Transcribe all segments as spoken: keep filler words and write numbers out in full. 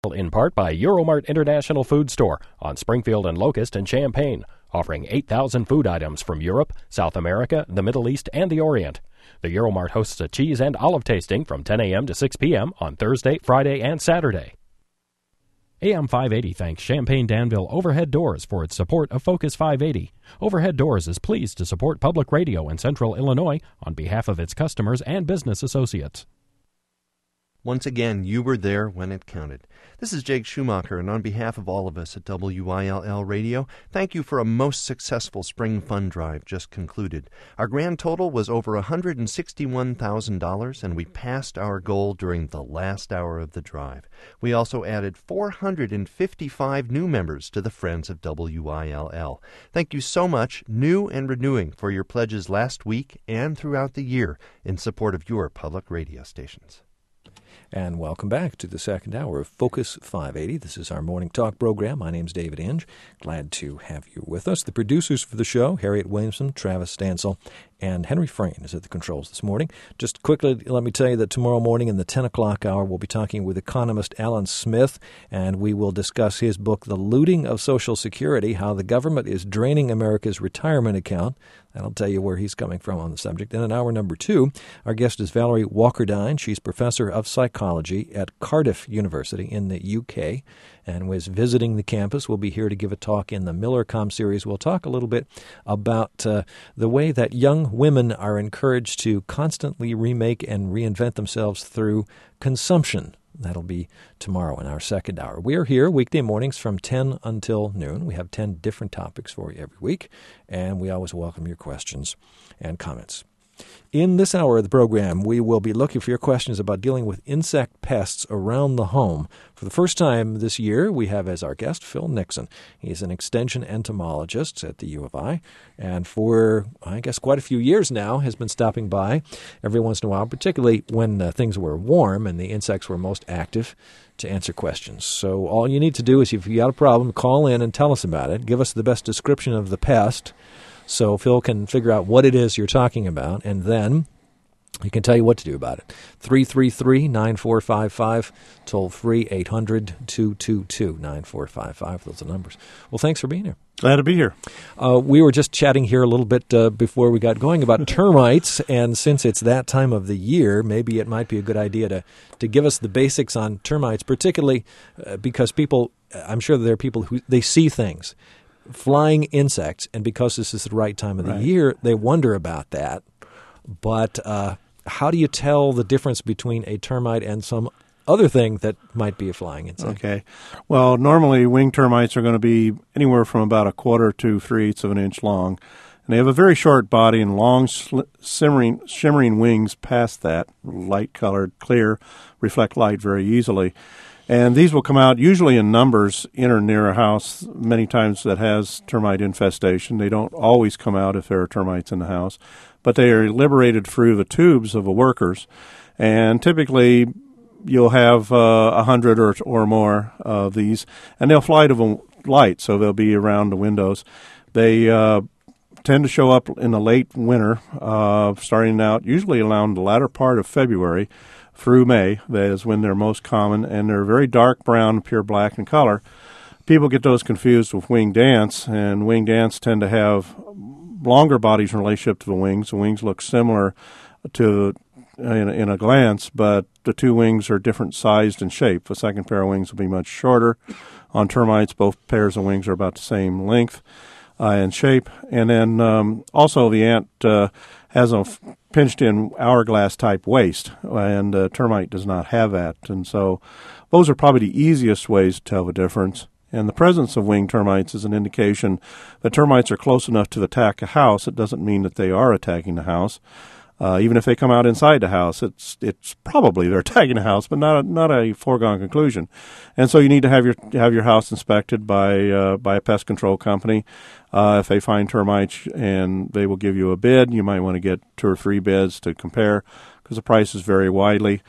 In part by Euromart International Food Store on Springfield and Locust in Champaign, offering eight thousand food items from Europe, South America, the Middle East, and the Orient. The Euromart hosts a cheese and olive tasting from ten a.m. to six p.m. on Thursday, Friday, and Saturday. A M five eighty thanks Champaign-Danville Overhead Doors for its support of Focus five eighty. Overhead Doors is pleased to support public radio in Central Illinois on behalf of its customers and business associates. Once again, you were there when it counted. This is Jake Schumacher, and on behalf of all of us at W I L L Radio, thank you for a most successful spring fund drive just concluded. Our grand total was over one hundred sixty-one thousand dollars, and we passed our goal during the last hour of the drive. We also added four hundred fifty-five new members to the Friends of W I L L. Thank you so much, new and renewing, for your pledges last week and throughout the year in support of your public radio stations. And welcome back to the second hour of Focus five eighty. This is our morning talk program. My name's David Inge. Glad to have you with us. The producers for the show, Harriet Williamson, Travis Stansel, and Henry Frayne is at the controls this morning. Just quickly, let me tell you that tomorrow morning in the ten o'clock hour, we'll be talking with economist Alan Smith, and we will discuss his book, The Looting of Social Security, How the Government is Draining America's Retirement Account. That'll tell you where he's coming from on the subject. Then in hour number two, our guest is Valerie Walkerdine. She's professor of psychology at Cardiff University in the U K and was visiting the campus. We'll be here to give a talk in the Millercom series. We'll talk a little bit about uh, the way that young women are encouraged to constantly remake and reinvent themselves through consumption. That'll be tomorrow in our second hour. We are here weekday mornings from ten until noon. We have ten different topics for you every week, and we always welcome your questions and comments. In this hour of the program, we will be looking for your questions about dealing with insect pests around the home. For the first time this year, we have as our guest Phil Nixon. He's an extension entomologist at the U of I, and for, I guess, quite a few years now has been stopping by every once in a while, particularly when uh, things were warm and the insects were most active, to answer questions. So all you need to do is, if you got a problem, call in and tell us about it. Give us the best description of the pest, so Phil can figure out what it is you're talking about, and then he can tell you what to do about it. three three three, nine four five five, toll free, eight hundred, two two two, nine four five five. Those are the numbers. Well, thanks for being here. Glad to be here. Uh, we were just chatting here a little bit uh, before we got going about termites, and since it's that time of the year, maybe it might be a good idea to, to give us the basics on termites, particularly uh, because people, I'm sure there are people who, they see things. Flying insects, and because this is the right time of the right. year, they wonder about that. But uh, how do you tell the difference between a termite and some other thing that might be a flying insect? Okay. Well, normally winged termites are going to be anywhere from about a quarter to three-eighths of an inch long. And they have a very short body and long sl- shimmering, shimmering wings past that, light-colored, clear, reflect light very easily. And these will come out usually in numbers in or near a house, many times that has termite infestation. They don't always come out if there are termites in the house, but they are liberated through the tubes of the workers. And typically you'll have uh, a hundred or, or more of these, and they'll fly to the light, so they'll be around the windows. They uh, tend to show up in the late winter, uh, starting out usually around the latter part of February, through May. That is when they're most common, and they're very dark brown, pure black in color. People get those confused with winged ants, and winged ants tend to have longer bodies in relationship to the wings. The wings look similar to in, in a glance, but the two wings are different sized and shape. The second pair of wings will be much shorter. On termites, both pairs of wings are about the same length uh, and shape. And then um, also the ant uh, has a pinched-in hourglass-type waist, and uh, termite does not have that. And so those are probably the easiest ways to tell the difference. And the presence of winged termites is an indication that termites are close enough to attack a house. It doesn't mean that they are attacking the house. Uh, even if they come out inside the house, it's it's probably they're attacking the house, but not a, not a foregone conclusion. And so you need to have your have your house inspected by uh, by a pest control company. Uh, if they find termites, and they will give you a bid, you might want to get two or three bids to compare because the prices vary widely.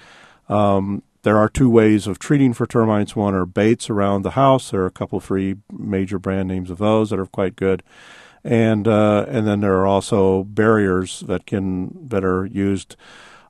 Um, there are two ways of treating for termites. One are baits around the house. There are a couple of free major brand names of those that are quite good. And uh, and then there are also barriers that can that are used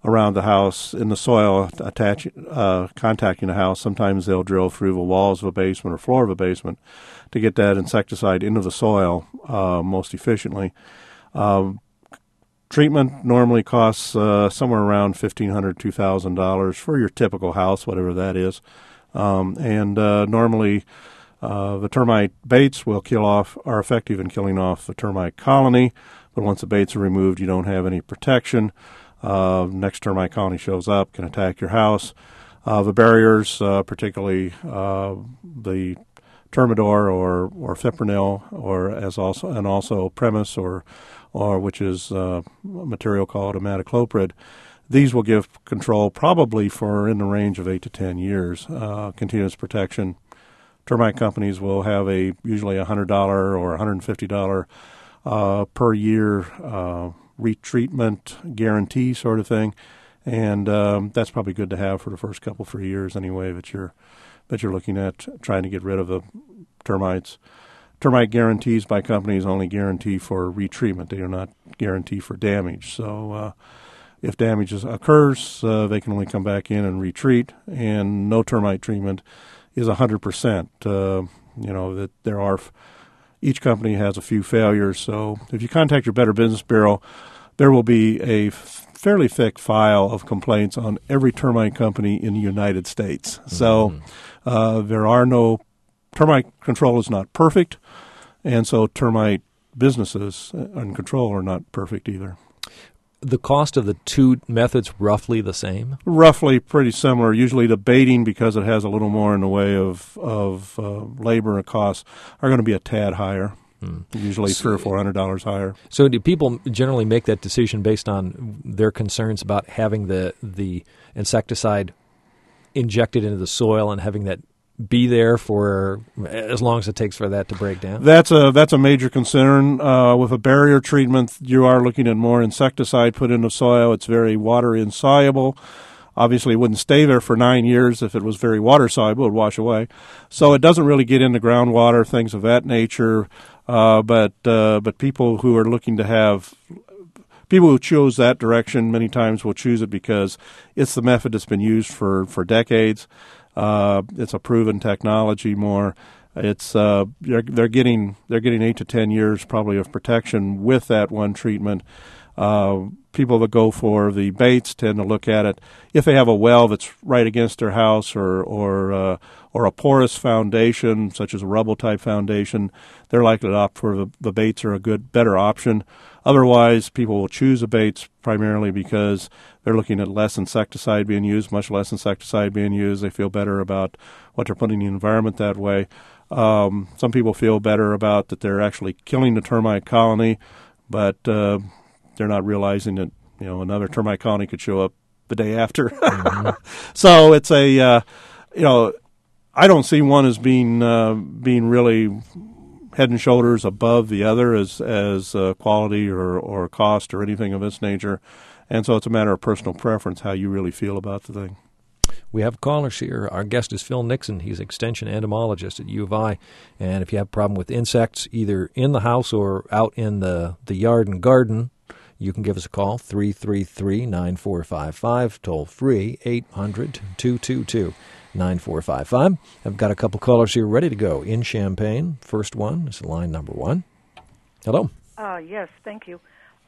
around the house in the soil, attach, uh, contacting the house. Sometimes they'll drill through the walls of a basement or floor of a basement to get that insecticide into the soil uh, most efficiently. Um, treatment normally costs uh, somewhere around fifteen hundred dollars, two thousand dollars for your typical house, whatever that is. Um, and uh, normally uh, the termite baits will kill off, are effective in killing off the termite colony, but once the baits are removed, you don't have any protection. Uh, next termite colony shows up, can attack your house. Uh, the barriers, uh, particularly uh, the Termidor or or fipronil, or as also and also Premis, or or which is uh, a material called imidacloprid. These will give control probably for in the range of eight to ten years, uh, continuous protection. Termite companies will have a usually a hundred dollar or a hundred and fifty dollar uh, per year uh, retreatment guarantee sort of thing, and um, that's probably good to have for the first couple three years anyway that you're that you're looking at trying to get rid of the termites. Termite guarantees by companies only guarantee for retreatment. They do not guarantee for damage. So uh, if damage occurs, uh, they can only come back in and retreat, and no termite treatment is one hundred percent. Uh, you know, that there are, each company has a few failures. So if you contact your Better Business Bureau, there will be a fairly thick file of complaints on every termite company in the United States. Mm-hmm. So uh, there are no, termite control is not perfect, and so termite businesses and control are not perfect either. The cost of the two methods roughly the same? Roughly pretty similar. Usually the baiting, because it has a little more in the way of, of uh, labor and costs, are going to be a tad higher. Hmm. Usually three or four hundred dollars higher. So, do people generally make that decision based on their concerns about having the the insecticide injected into the soil and having that be there for as long as it takes for that to break down? That's a that's a major concern. Uh, with a barrier treatment, you are looking at more insecticide put into soil. It's very water insoluble. Obviously, it wouldn't stay there for nine years. If it was very water soluble, it would wash away. So it doesn't really get into groundwater, things of that nature. Uh, but uh, but people who are looking to have, people who choose that direction many times will choose it because it's the method that's been used for, for decades. Uh, it's a proven technology more. It's uh, they're, they're getting they're getting eight to ten years probably of protection with that one treatment. Uh, people that go for the baits tend to look at it if they have a well that's right against their house, or or uh, or a porous foundation such as a rubble type foundation. They're likely to opt for the, the baits are a good better option. Otherwise, people will choose the baits primarily because they're looking at less insecticide being used, much less insecticide being used. They feel better about what they're putting in the environment that way. Um, some people feel better about that they're actually killing the termite colony, but uh, they're not realizing that, you know, another termite colony could show up the day after. Mm-hmm. So it's a, uh, you know, I don't see one as being uh, being really head and shoulders above the other as as uh, quality or, or cost or anything of this nature. And so it's a matter of personal preference how you really feel about the thing. We have callers here. Our guest is Phil Nixon. He's extension entomologist at U of I. And if you have a problem with insects either in the house or out in the, the yard and garden, you can give us a call, three three three, nine four five five, toll free, eight hundred, two two two, nine four five five. I've got a couple callers here ready to go in Champaign. First one is line number one. Hello. Uh, yes, thank you.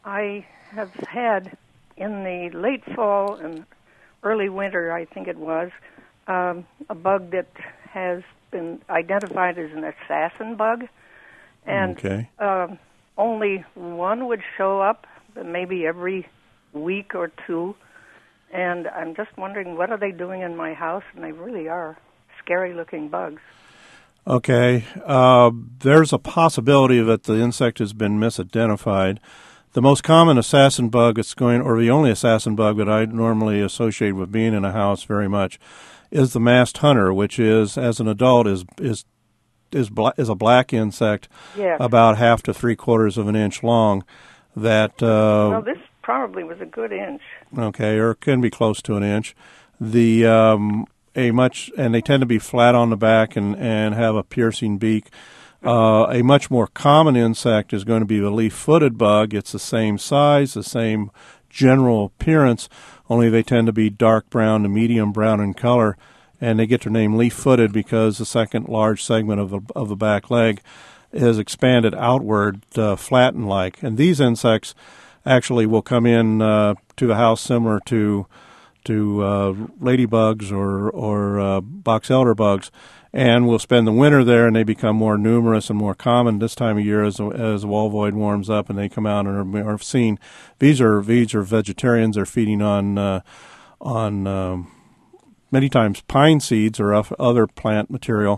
I have had in the late fall and early winter, I think it was, um, a bug that has been identified as an assassin bug. And okay. um, only one would show up maybe every week or two. And I'm just wondering, what are they doing in my house? And they really are scary-looking bugs. Okay. Uh, there's a possibility that the insect has been misidentified. The most common assassin bug that's going, or the only assassin bug that I normally associate with being in a house very much, is the masked hunter, which is, as an adult, is is is, bla- is a black insect, yes. about half to three quarters of an inch long. That uh, well, this probably was a good inch. Okay, or it can be close to an inch. The um, a much and they tend to be flat on the back and, and have a piercing beak. Uh, a much more common insect is going to be the leaf-footed bug. It's the same size, the same general appearance, only they tend to be dark brown to medium brown in color, and they get their name leaf-footed because the second large segment of the, of the back leg is expanded outward, uh, flatten-like. And these insects actually will come in uh, to the house similar to to uh, ladybugs or or uh, box elder bugs, and will spend the winter there, and they become more numerous and more common this time of year as as the Volvoid warms up and they come out and are, are seen. These are these are vegetarians. They're feeding on uh, on um, many times pine seeds or other plant material,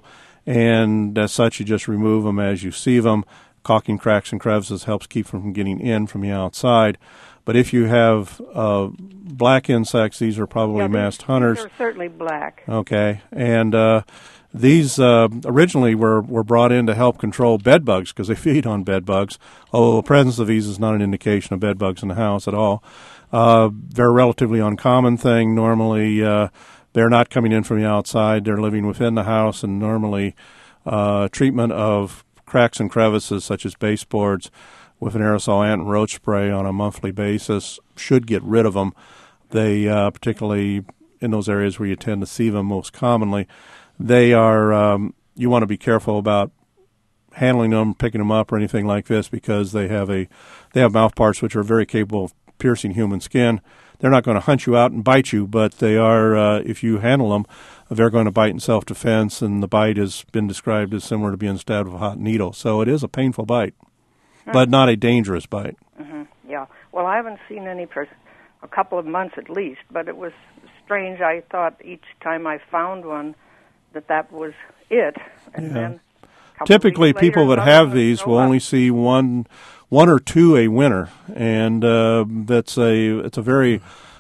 and as such, you just remove them as you see them. Caulking cracks and crevices helps keep them from getting in from the outside. But if you have uh, black insects, these are probably yeah, masked hunters. They're certainly black. Okay, and uh, these uh, originally were, were brought in to help control bed bugs because they feed on bed bugs, although the presence of these is not an indication of bed bugs in the house at all. Uh, they're a relatively uncommon thing. Normally, uh, they're not coming in from the outside. They're living within the house, and normally uh, treatment of cracks and crevices such as baseboards with an aerosol ant and roach spray on a monthly basis should get rid of them. They, uh, particularly in those areas where you tend to see them most commonly, they are, um, you want to be careful about handling them, picking them up or anything like this because they have a, they have mouth parts which are very capable of piercing human skin. They're not going to hunt you out and bite you, but they are, uh, if you handle them, they're going to bite in self-defense, and the bite has been described as similar to being stabbed with a hot needle. So it is a painful bite, but not a dangerous bite. Mm-hmm. Yeah. Well, I haven't seen any for a couple of months at least, but it was strange. I thought each time I found one that that was it. And yeah. then Typically, later, people that have these will only see one, one or two a winter, and uh, that's a it's a very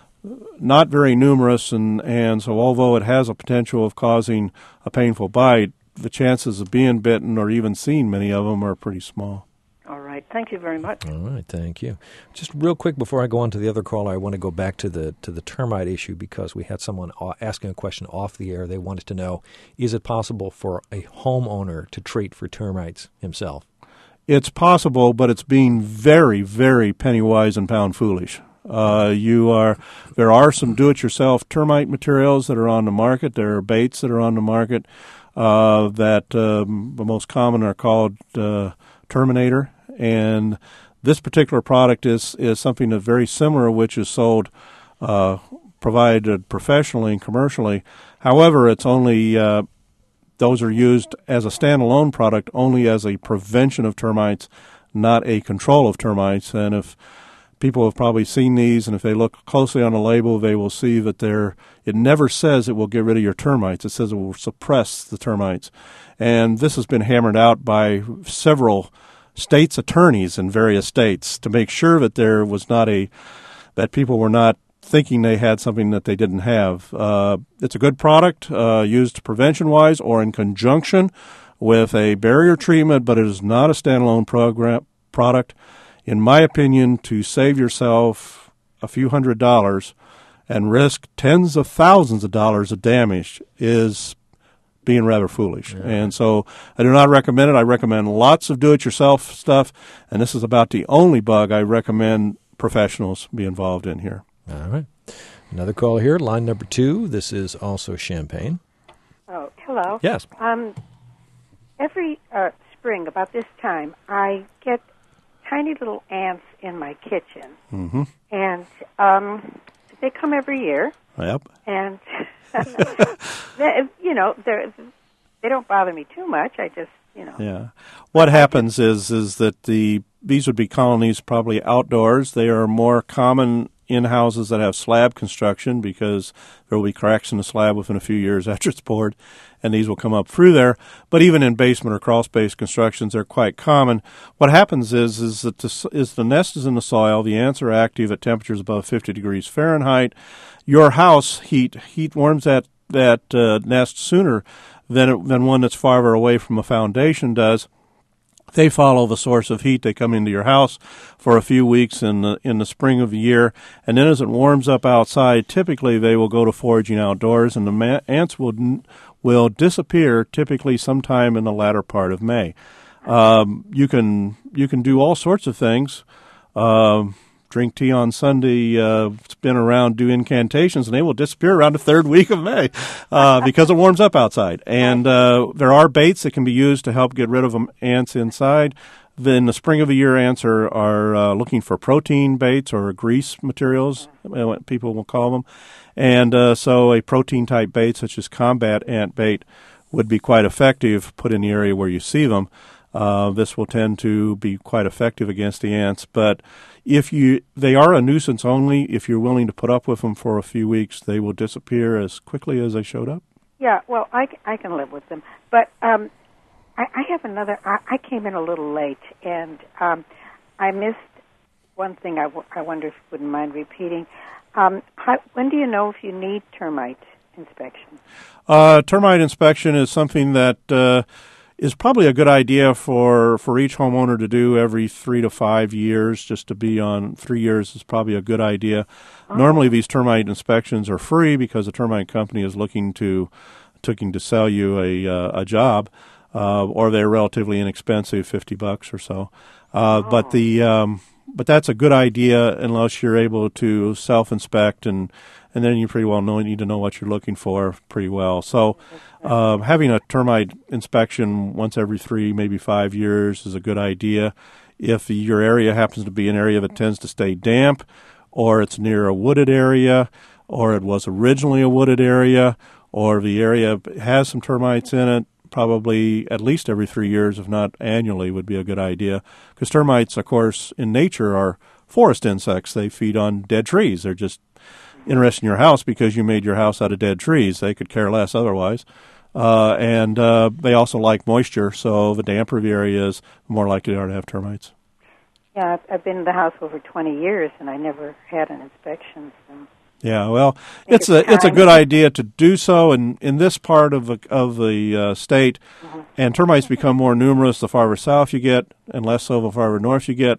not very numerous, and, and so although it has a potential of causing a painful bite, the chances of being bitten or even seeing many of them are pretty small. All right. Thank you very much. All right. Thank you. Just real quick before I go on to the other caller, I want to go back to the to the termite issue because we had someone asking a question off the air. They wanted to know, is it possible for a homeowner to treat for termites himself? It's possible, but it's being very, very penny-wise and pound-foolish. Uh, you are. There are some do-it-yourself termite materials that are on the market. There are baits that are on the market uh, that um, the most common are called uh, Terminator, and this particular product is is something that's very similar, which is sold, uh, provided professionally and commercially. However, it's only uh, those are used as a standalone product, only as a prevention of termites, not a control of termites. And if people have probably seen these, and if they look closely on the label, they will see that they're, it never says it will get rid of your termites. It says it will suppress the termites. And this has been hammered out by several states' attorneys in various states to make sure that there was not a, that people were not thinking they had something that they didn't have. Uh, it's a good product uh, used prevention-wise or in conjunction with a barrier treatment, but it is not a standalone program product. In my opinion, to save yourself a few hundred dollars and risk tens of thousands of dollars of damage is being rather foolish. Yeah. And so I do not recommend it. I recommend lots of do-it-yourself stuff, and this is about the only bug I recommend professionals be involved in here. All right. Another call here, line number two. This is also Champaign. Oh, hello. Yes. Um, every uh, spring about this time, I get tiny little ants in my kitchen, mm-hmm. and um, they come every year. Yep. And they, you know, they they don't bother me too much. I just, you know. Yeah. What happens is is that the these would be colonies probably outdoors. They are more common in houses that have slab construction because there will be cracks in the slab within a few years after it's poured, and these will come up through there. But even in basement or crawl-space constructions, they're quite common. What happens is is that the, is the nest is in the soil. The ants are active at temperatures above fifty degrees Fahrenheit. Your house heat heat warms that that uh, nest sooner than it, than one that's farther away from a foundation does. They follow the source of heat. They come into your house for a few weeks in the in the spring of the year, and then as it warms up outside, typically they will go to foraging outdoors, and the ma- ants will will disappear typically sometime in the latter part of May. Um, you can you can do all sorts of things. Um, drink tea on Sunday, uh, spin around, do incantations, and they will disappear around the third week of May uh, because it warms up outside. And uh, there are baits that can be used to help get rid of them ants inside. Then the spring of the year ants are, are uh, looking for protein baits or grease materials, what people will call them. And uh, so a protein-type bait such as combat ant bait would be quite effective put in the area where you see them. Uh, this will tend to be quite effective against the ants. But if you, they are a nuisance only. If you're willing to put up with them for a few weeks, they will disappear as quickly as they showed up. Yeah, well, I, I can live with them. But um, I, I have another, I, I came in a little late, and um, I missed one thing I, w- I wonder if you wouldn't mind repeating. Um, how, when do you know if you need termite inspection? Uh, termite inspection is something that uh, is probably a good idea for, for each homeowner to do every three to five years. Just to be on three years is probably a good idea. Oh. Normally, these termite inspections are free because the termite company is looking to looking to sell you a uh, a job, uh, or they're relatively inexpensive, fifty bucks or so. Uh, oh. But the um, but that's a good idea unless you're able to self-inspect, and, and then you pretty well know need to know what you're looking for pretty well. So uh, having a termite inspection once every three, maybe five years is a good idea. If your area happens to be an area that tends to stay damp, or it's near a wooded area, or it was originally a wooded area, or the area has some termites in it, probably at least every three years, if not annually, would be a good idea. Because termites, of course, in nature are forest insects. They feed on dead trees. They're just interested in your house because you made your house out of dead trees. They could care less otherwise. Uh, and uh, they also like moisture, so the damper the area is, the more likely they are to have termites. Yeah, I've, I've been in the house over twenty years, and I never had an inspection. So. Yeah, well, it's a it's a good idea to do so, and in this part of the of the uh, state, mm-hmm. and termites become more numerous the farther south you get, and less so the farther north you get.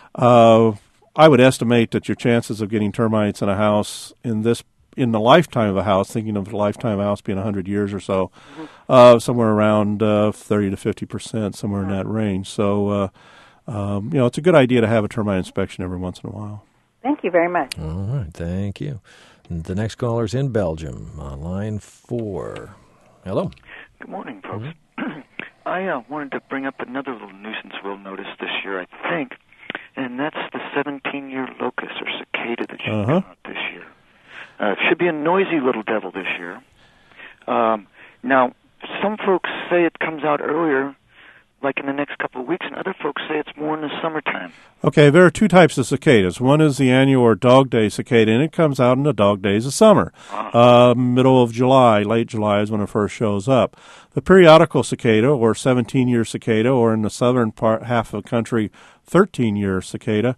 Uh, I would estimate that your chances of getting termites in a house in this in the lifetime of a house, thinking of the lifetime of a house being a hundred years or so, mm-hmm. uh, somewhere around uh, thirty to fifty percent, somewhere mm-hmm. in that range. So, uh, um, you know, it's a good idea to have a termite inspection every once in a while. Thank you very much. All right, thank you. The next caller's in Belgium, on line four. Hello. Good morning, folks. Mm-hmm. I uh, wanted to bring up another little nuisance we'll notice this year, I think, and that's the seventeen-year locust or cicada that should uh-huh. come out this year. Uh, it should be a noisy little devil this year. Um, now, some folks say it comes out earlier, like in the next couple of weeks, and other folks say it's more in the summertime. Okay, there are two types of cicadas. One is the annual or dog day cicada, and it comes out in the dog days of summer. Uh, middle of July, late July is when it first shows up. The periodical cicada, or seventeen-year cicada, or in the southern part half of the country, thirteen-year cicada,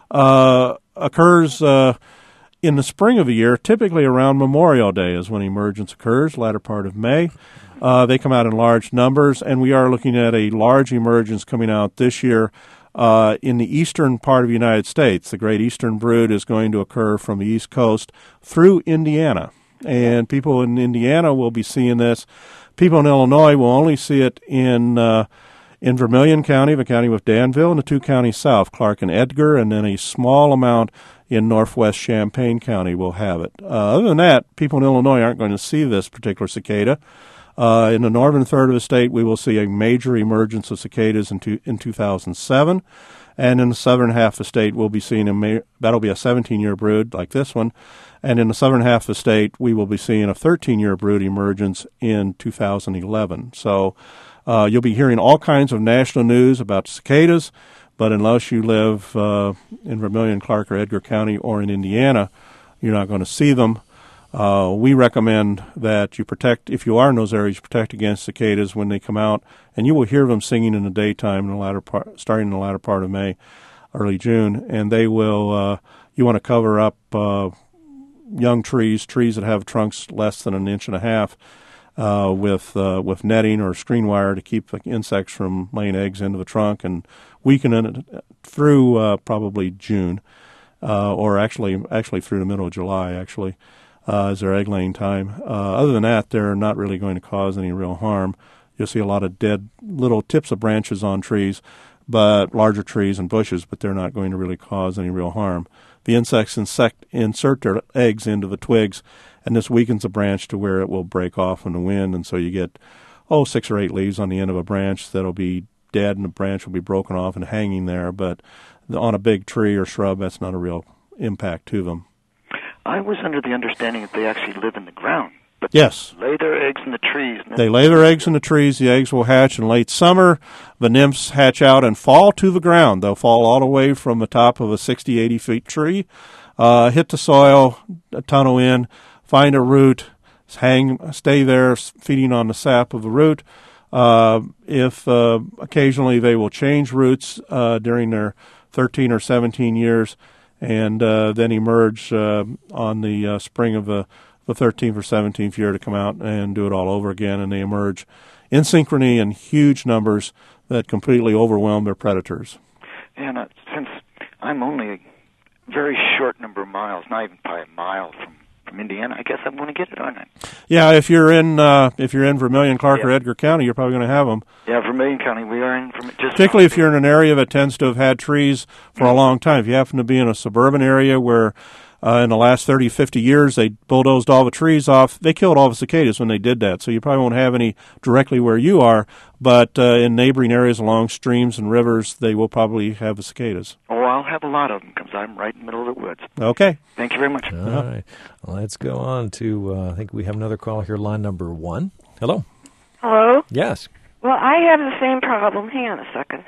uh, occurs uh, in the spring of the year, typically around Memorial Day is when emergence occurs, latter part of May. Uh, they come out in large numbers, and we are looking at a large emergence coming out this year uh, in the eastern part of the United States. The Great Eastern Brood is going to occur from the East Coast through Indiana, and people in Indiana will be seeing this. People in Illinois will only see it in uh, in Vermilion County, the county with Danville, and the two counties south, Clark and Edgar, and then a small amount in northwest Champaign County will have it. Uh, other than that, people in Illinois aren't going to see this particular cicada. Uh, in the northern third of the state, we will see a major emergence of cicadas in, two, in two thousand seven. And in the southern half of the state, we'll be seeing a ma- that'll be a seventeen-year brood like this one. And in the southern half of the state, we will be seeing a thirteen-year brood emergence in two thousand eleven. So uh, you'll be hearing all kinds of national news about cicadas, but unless you live uh, in Vermilion, Clark, or Edgar County, or in Indiana, you're not going to see them. Uh, we recommend that you protect, if you are in those areas, protect against cicadas when they come out, and you will hear them singing in the daytime, in the latter part, starting in the latter part of May, early June, and they will. Uh, you want to cover up uh, young trees, trees that have trunks less than an inch and a half, uh, with uh, with netting or screen wire to keep the insects from laying eggs into the trunk and weakening it through uh, probably June, uh, or actually actually through the middle of July, actually. Uh, as their egg-laying time. Uh, other than that, they're not really going to cause any real harm. You'll see a lot of dead little tips of branches on trees, but larger trees and bushes, but they're not going to really cause any real harm. The insects insect, insert their eggs into the twigs, and this weakens the branch to where it will break off in the wind, and so you get, oh, six or eight leaves on the end of a branch that'll be dead, and the branch will be broken off and hanging there, but on a big tree or shrub, that's not a real impact to them. I was under the understanding that they actually live in the ground. But yes. They lay their eggs in the trees. They lay their eggs in the trees. The eggs will hatch in late summer. The nymphs hatch out and fall to the ground. They'll fall all the way from the top of a sixty, eighty feet tree, uh, hit the soil, tunnel in, find a root, hang, stay there, feeding on the sap of the root. Uh, if uh, occasionally they will change roots uh, during their thirteen or seventeen years, and uh, then emerge uh, on the uh, spring of the the thirteenth or seventeenth year to come out and do it all over again, and they emerge in synchrony in huge numbers that completely overwhelm their predators. And uh, since I'm only a very short number of miles, not even probably a mile from, from Indiana, I guess I'm going to get it, aren't I? Yeah, if you're in uh, if you're in Vermilion, Clark, yeah. or Edgar County, you're probably going to have them. Yeah, Vermilion County, we are in. Just Particularly if you're in an area that tends to have had trees for mm-hmm. a long time. If you happen to be in a suburban area where Uh, in the last thirty, fifty years, they bulldozed all the trees off. They killed all the cicadas when they did that, so you probably won't have any directly where you are, but uh, in neighboring areas along streams and rivers, they will probably have the cicadas. Oh, I'll have a lot of them because I'm right in the middle of the woods. Okay. Thank you very much. All uh-huh. right. Let's go on to, uh, I think we have another call here, line number one. Hello. Hello? Yes. Well, I have the same problem. Hang on a second.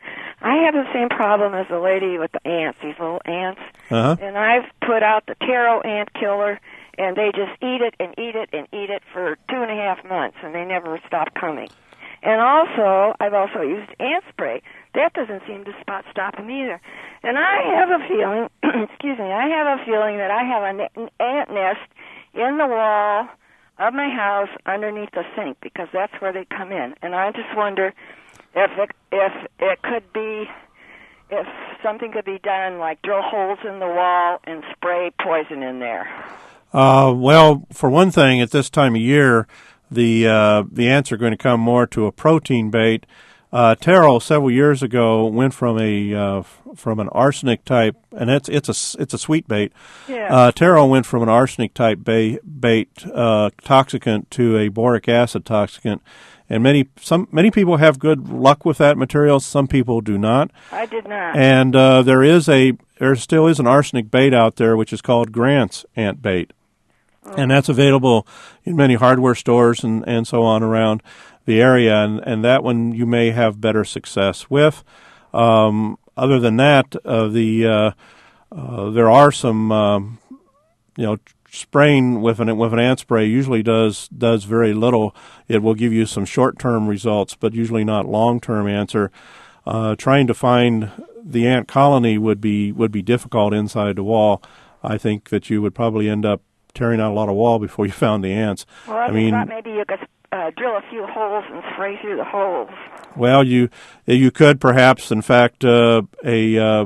I have the same problem as the lady with the ants, these little ants. Uh-huh. And I've put out the taro ant killer, and they just eat it and eat it and eat it for two and a half months, and they never stop coming. And also, I've also used ant spray. That doesn't seem to spot stop them either. And I have a feeling, excuse me, I have a feeling that I have an ant nest in the wall of my house underneath the sink, because that's where they come in. And I just wonder if it, if it could be, if something could be done, like drill holes in the wall and spray poison in there. Uh, well, for one thing, at this time of year, the uh, the ants are going to come more to a protein bait. Uh, taro several years ago went from a uh, from an arsenic type, and it's it's a it's a sweet bait. Yeah. Uh, taro went from an arsenic type bait, bait uh, toxicant to a boric acid toxicant. And many some many people have good luck with that material. Some people do not. I did not. And uh, there is a there still is an arsenic bait out there, which is called Grant's ant bait, oh. and that's available in many hardware stores and, and so on around the area. And, and that one you may have better success with. Um, other than that, uh, the uh, uh, there are some um, you know. Spraying with an with an ant spray usually does does very little. It will give you some short-term results, but usually not long-term answer. Uh, trying to find the ant colony would be would be difficult inside the wall. I think that you would probably end up tearing out a lot of wall before you found the ants. Well, I, I mean, thought maybe you could uh, drill a few holes and spray through the holes. Well, you you could perhaps, in fact, uh, a uh,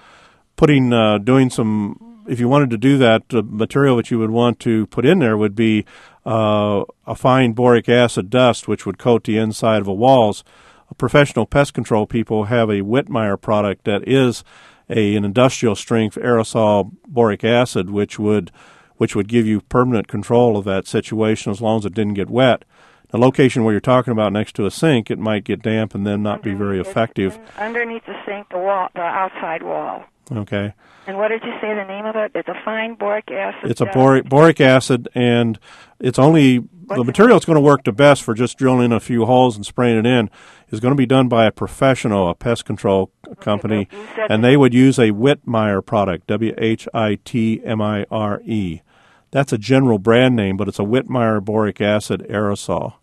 putting uh, doing some. If you wanted to do that, the material that you would want to put in there would be uh, a fine boric acid dust, which would coat the inside of the walls. Professional pest control people have a Whitmire product that is a, an industrial strength aerosol boric acid, which would which would give you permanent control of that situation as long as it didn't get wet. The location where you're talking about next to a sink, it might get damp and then not underneath, be very effective. Underneath the sink, the wall, the outside wall. Okay. And what did you say the name of it? It's a fine boric acid. It's a boric, boric acid, and it's only What's the material that's going to work the best for just drilling in a few holes and spraying it in is going to be done by a professional, a pest control company, okay, and they would use a Whitmire product, W H I T M I R E. That's a general brand name, but it's a Whitmire boric acid aerosol.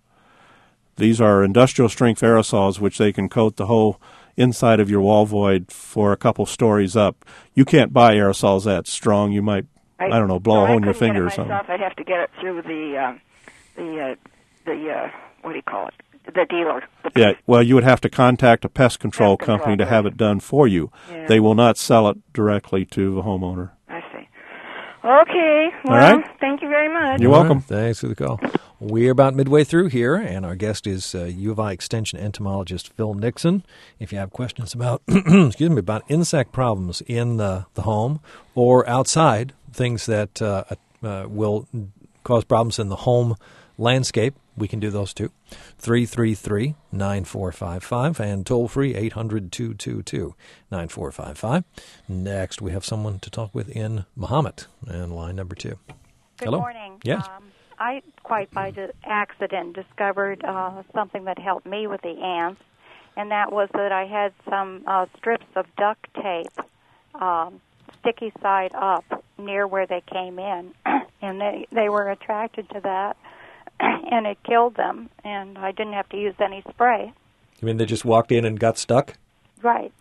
These are industrial strength aerosols, which they can coat the whole inside of your wall void for a couple stories up. You can't buy aerosols that strong. You might, I, I don't know, blow no, a hole in I your finger get it or something. Myself. I'd have to get it through the, uh, the, uh, the uh, what do you call it? The dealer. The yeah, well, you would have to contact a pest control pest company control, to have it done for you. Yeah. They will not sell it directly to the homeowner. I see. Okay. Well, All right. Thank you very much. You're welcome. Right, thanks for the call. We're about midway through here, and our guest is uh, U of I Extension entomologist Phil Nixon. If you have questions about, excuse me, about insect problems in the, the home or outside, things that uh, uh, will cause problems in the home landscape, we can do those too. three three three, nine four five five and toll free eight hundred, two two two, nine four five five. Next, we have someone to talk with in Muhammad, and line number two. Good Hello. morning. Yes. Um, I, quite by d- accident, discovered uh, something that helped me with the ants, and that was that I had some uh, strips of duct tape, um, sticky side up, near where they came in, and they, they were attracted to that, and it killed them, and I didn't have to use any spray. You mean they just walked in and got stuck? Right.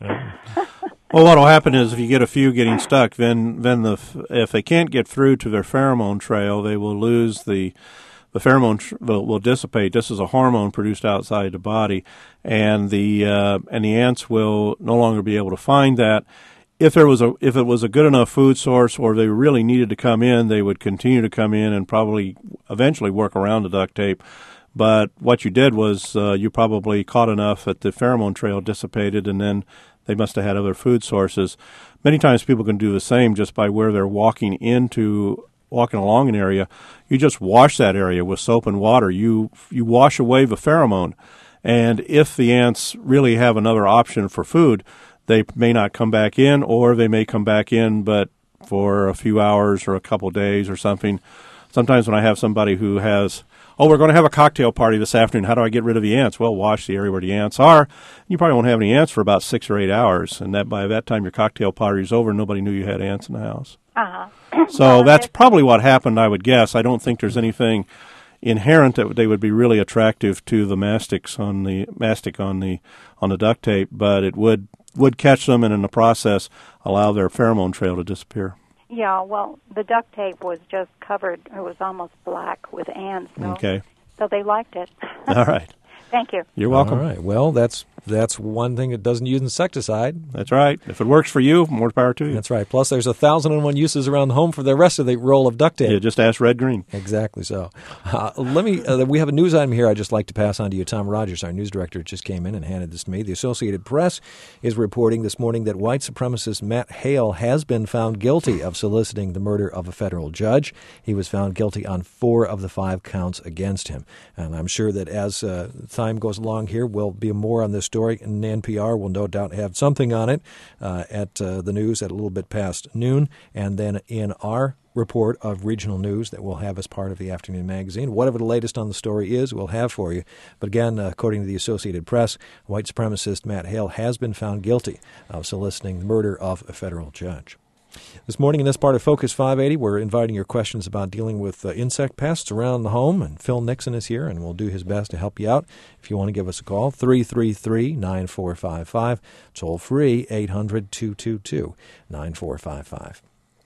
Well, what will happen is if you get a few getting stuck, then then the if they can't get through to their pheromone trail, they will lose the the pheromone tr- will, will dissipate. This is a hormone produced outside the body, and the uh, and the ants will no longer be able to find that. If there was a if it was a good enough food source, or they really needed to come in, they would continue to come in and probably eventually work around the duct tape. But what you did was uh, you probably caught enough that the pheromone trail dissipated, and then they must have had other food sources. Many times people can do the same just by where they're walking into, walking along an area. You just wash that area with soap and water. You you wash away the pheromone. And if the ants really have another option for food, they may not come back in, or they may come back in, but for a few hours or a couple days or something. Sometimes when I have somebody who has, oh, we're going to have a cocktail party this afternoon. How do I get rid of the ants? Well, wash the area where the ants are. You probably won't have any ants for about six or eight hours, and that by that time your cocktail party is over, nobody knew you had ants in the house. Uh-huh. So well, that's probably what happened, I would guess. I don't think there's anything inherent that they would be really attractive to the mastics on the mastic on the on the duct tape, but it would would catch them, and in the process allow their pheromone trail to disappear. Yeah, well, the duct tape was just covered. It was almost black with ants. So, Okay. So they liked it. All right. Thank you. You're welcome. All right. Well, that's that's one thing that doesn't use insecticide. That's right. If it works for you, more power to you. That's right. Plus, there's a thousand and one uses around the home for the rest of the roll of duct tape. Yeah, just ask Red Green. Exactly so. Uh, let me. Uh, we have a news item here I'd just like to pass on to you. Tom Rogers, our news director, just came in and handed this to me. The Associated Press is reporting this morning that white supremacist Matt Hale has been found guilty of soliciting the murder of a federal judge. He was found guilty on four of the five counts against him. And I'm sure that as uh, time goes along here, we'll be more on this story, and N P R will no doubt have something on it uh, at uh, the news at a little bit past noon, and then in our report of regional news that we'll have as part of the afternoon magazine. Whatever the latest on the story is, we'll have for you. But again, uh, according to the Associated Press, white supremacist Matt Hale has been found guilty of soliciting the murder of a federal judge. This morning in this part of Focus five eighty, we're inviting your questions about dealing with uh, insect pests around the home, and Phil Nixon is here and will do his best to help you out. If you want to give us a call, three three three, nine four five five, toll free, eight hundred, two two two, nine four five five.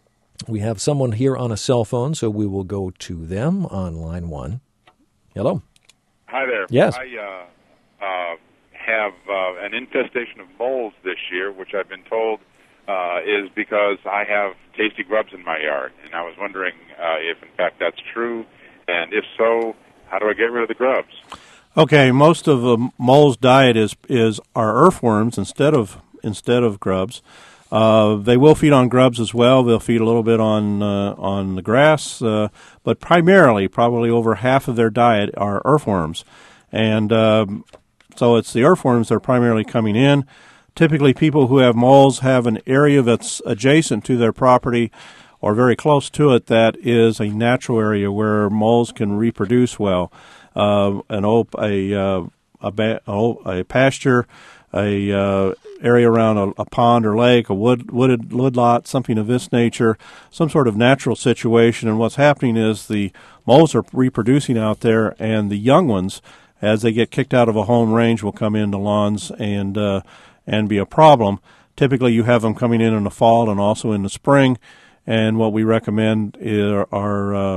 We have someone here on a cell phone, so we will go to them on line one. Hello. Hi there. Yes. I uh, uh, have uh, an infestation of moles this year, which I've been told uh, is because I have tasty grubs in my yard. And I was wondering uh, if, in fact, that's true. And if so, how do I get rid of the grubs? Okay, most of the mole's diet is is are earthworms instead of instead of grubs. Uh, they will feed on grubs as well. They'll feed a little bit on uh, on the grass, uh, but primarily, probably over half of their diet are earthworms, and um, so it's the earthworms that are primarily coming in. Typically, people who have moles have an area that's adjacent to their property or very close to it that is a natural area where moles can reproduce well. Uh, an op- a uh, a, ba- a pasture, a uh, area around a, a pond or lake, a wood wooded wood lot, something of this nature, some sort of natural situation. And what's happening is the moles are reproducing out there, and the young ones, as they get kicked out of a home range, will come into lawns and uh, and be a problem. Typically, you have them coming in in the fall and also in the spring. And what we recommend is, are uh,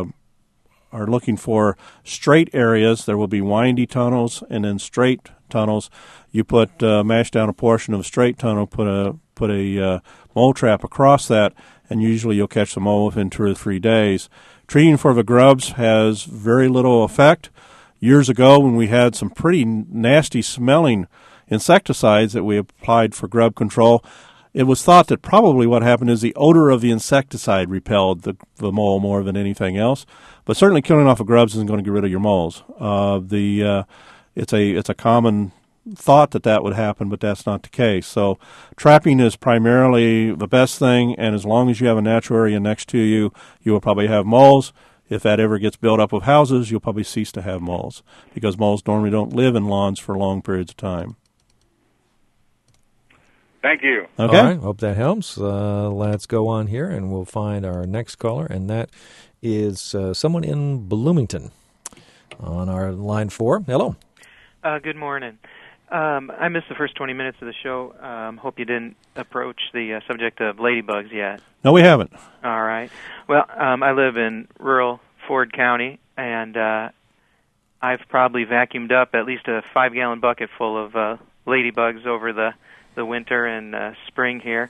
are looking for straight areas. There will be windy tunnels and then straight tunnels. You put uh, mash down a portion of a straight tunnel, put a put a uh, mole trap across that, and usually you'll catch the mole within two or three days. Treating for the grubs has very little effect. Years ago, when we had some pretty nasty smelling insecticides that we applied for grub control, it was thought that probably what happened is the odor of the insecticide repelled the, the mole more than anything else. But certainly killing off the grubs isn't going to get rid of your moles. Uh, the uh, it's a it's a common thought that that would happen, but that's not the case. So trapping is primarily the best thing, and as long as you have a natural area next to you, you will probably have moles. If that ever gets built up with houses, you'll probably cease to have moles, because moles normally don't live in lawns for long periods of time. Thank you. Okay. All right, hope that helps. Uh, let's go on here, and we'll find our next caller, and that is uh, someone in Bloomington on our line four. Hello. Uh, good morning. Um, I missed the first twenty minutes of the show. Um, hope you didn't approach the uh, subject of ladybugs yet. No, we haven't. All right. Well, um, I live in rural Ford County, and uh, I've probably vacuumed up at least a five-gallon bucket full of uh, ladybugs over the, the winter and uh, spring here.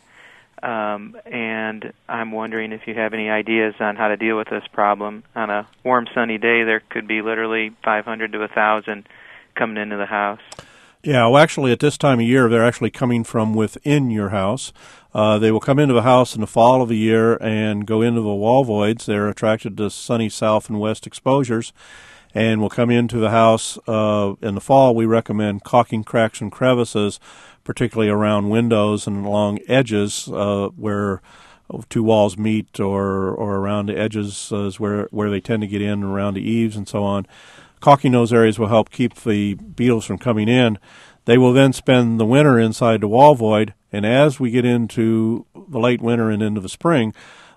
Um, and I'm wondering if you have any ideas on how to deal with this problem. On a warm, sunny day, there could be literally five hundred to one thousand coming into the house. Yeah, well, actually, at this time of year, they're actually coming from within your house. Uh, they will come into the house in the fall of the year and go into the wall voids. They're attracted to sunny south and west exposures, and will come into the house. Uh, in the fall, we recommend caulking cracks and crevices, particularly around windows and along edges uh, where two walls meet, or, or around the edges uh, is where, where they tend to get in, around the eaves and so on. Caulking those areas will help keep the beetles from coming in. They will then spend the winter inside the wall void, and as we get into the late winter and into the spring,